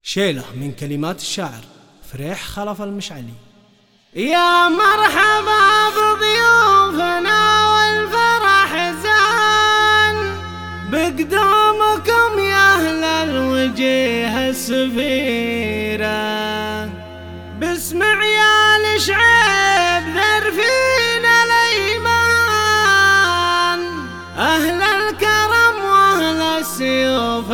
شيله من كلمات الشاعر فريح خلف المشعلي. يا مرحبا بضيوفنا والفرح زان بقدومكم يا أهل الوجيه السفيرة، باسم عيال شعيب ذرفين الأيمان، أهل الكرم وأهل السيوف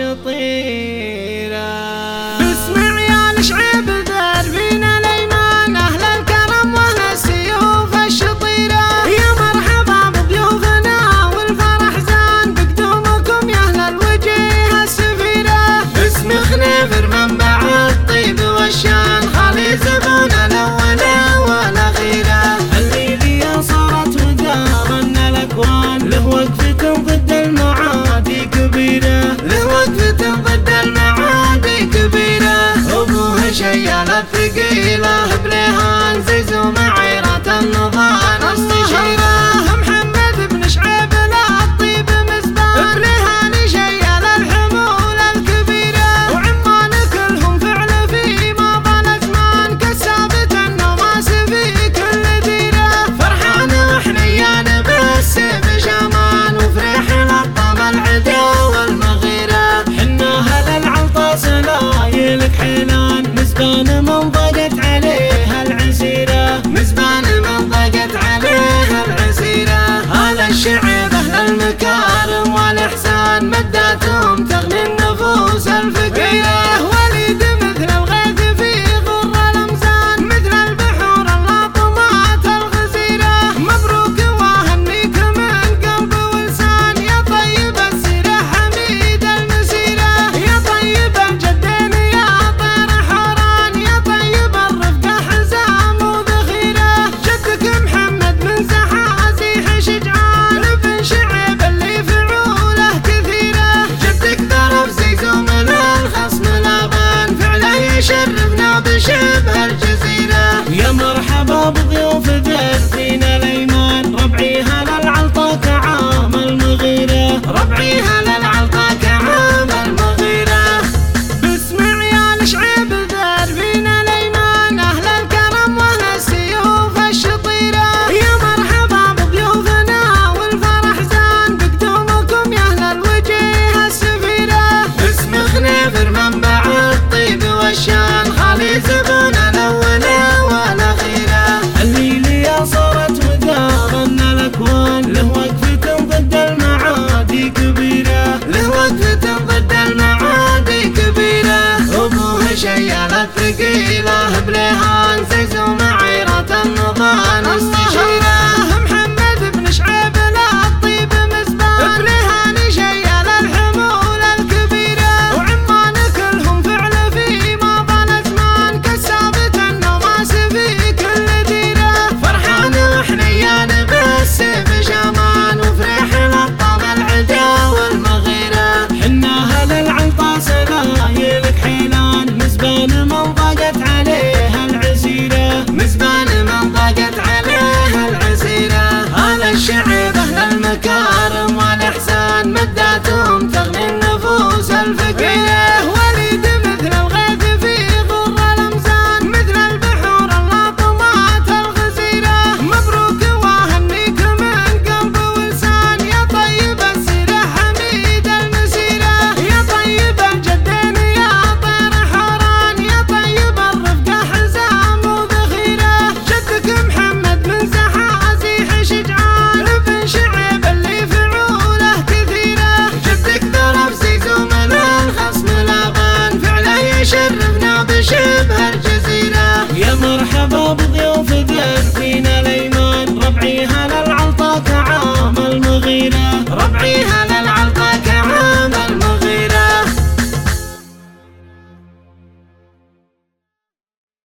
الشطيرة. باسم عيال شعيب ذرفين الأيمان، أهل الكرم وأهل السيوف الشطيرة. يا مرحبا بضيوفنا والفرح زان بقدومكم يا أهل الوجيه السفيرة، باسم خنيفر منبع الطيب والشان، خالي زبون الأولى والأخيرة. الليلية صارت ودارن الأكوان، له وقفة ضد المعادي كبيرة، له وقفة ضد المعادي كبيرة. أبوه شيال الثقيلة بليهان، زيزو معيرة النظام استشيرة. محمد بن شعيب الطيب مزبان، بليهان شيال الحمول الكبيرة. وعمان كلهم فعل في ماضى الأزمان، كالثابت النواس في كل ديرة. فرحان وحنيان بالسيف شامان، وفريح لطم العدا والمغيرة. حنا أهل العلطاس لايلك حيلان، مزبان من ضاقت عليها العسيرة، مزبان من ضاقت عليها العسيرة. أهل الشعب أهل المكارم والإحسان، مداتهم تغني النفوس الفقيرة. وليد مثل الغيث في غر الأمزان، مثل البحور اللاطمات الغزيرة. مبروك وأهنيك من قلب ولسان، يا طيب السيرة حميد المسيرة. يا طيب الجدين يا طير حوران، يا طيب الرفقة حزام وذخيرة. جدك محمد من زحازيح شجعان، ابن شعيب اللي فعوله كثيرة. جدك ضرب زيزو من الخصم الأبان، فعله يشرفنا بشبه الجزيرة. يا مرحبا بضيوف ذرفين الأيمان، ربعيها للعلطة كعام المغيرة، ربعيها للعلطة كعام المغيرة. باسم عيال شعيب ذرفين الأيمان، أهل الكرم وأهل السيوف الشطيرة. يا مرحبا بضيوفنا والفرح زان بقدومكم يا أهل الوجيه السفيرة، باسم خنيفر منبع الطيب والشان، خالي زبون الأولى والأخيرة. الليلية صارت ودارن الأكوان، له وقفة ضد المعادي كبيرة، له وقفة ضد المعادي كبيرة. أبوه شيال الثقيلة بليهان، زيزو معيرة النظام استشيرة. محمد بن شعيب الطيب مزبان، بليهان شيال الحمول الكبيرة. وعمان كلهم فعل في ماضى الأزمان، كالثابت النواس في كل ديرة. فرحان وحنيان بالسيف شامان، وفريح لطم العدا والمغيرة. حنا أهل العلطاس لايلك حيلان، مزبان من ضاقت عليها العسيرة، مزبان من ضاقت عليها العسيرة. أهل الشعب أهل المكارم والإحسان، مداتهم تغني النفوس الفقيرة. وليد مثل الغيث في غر الأمزان، مثل البحور اللاطمات الغزيرة. مبروك وأهنيك من قلب ولسان، يا طيب السيرة حميد المسيرة. يا طيب الجدين يا طير حوران، يا طيب الرفقة حزام وذخيرة. جدك محمد من زحازيح شجعان، ابن شعيب اللي فعوله كثيرة. جدك ضرب زيزو من الخصم الأبان، فعله يشرفنا بشبه الجزيرة. يا مرحبا بضيوف ذرفين الأيمان، ربعيها للعلطة كعام المغيرة، ربعيها